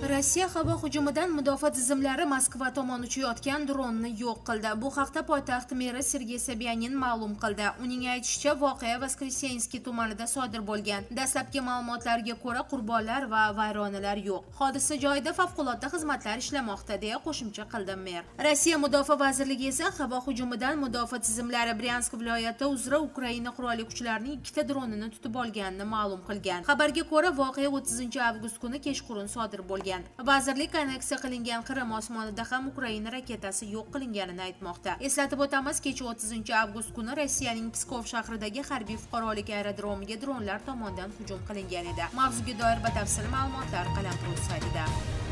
Rossiya havo hujumidan mudofaa tizimlari Moskva tomon uchayotgan dronni yo'q qildi. Bu haqda poytaxt meri Sergey Sobyanin ma'lum qildi. Uning aytishicha, voqea Voskresenskiy tumanida sodir bo'lgan. Dastlabki ma'lumotlarga ko'ra, qurbonlar va vayronalar yo'q. Hodisa joyida favqulodda xizmatlar ishlamoqda, deya qo'shimcha qildi mer. Rossiya mudofaa vazirligi esa havo hujumidan mudofaa tizimlari Bryansk viloyati uzra Ukraina qurolli kuchlarining 2 ta dronini tutib olganini ma'lum qilgan. Xabarga ko'ra, voqea 30-avgust kuni kechqurun sodir bo'lgan. Vazirlik anneksiya qilingan Qrim osmonida ham Ukraina raketasi yo'q qilinganini aytmoqda. Eslatib o'tamiz, kecha 30-avgust kuni Rossiyaning Pskov shahridagi harbiy fuqarolik aerodromiga dronlar tomonidan hujum qilingan edi. Mavzuga doir batafsil ma'lumotlar Qalam.uz saytida.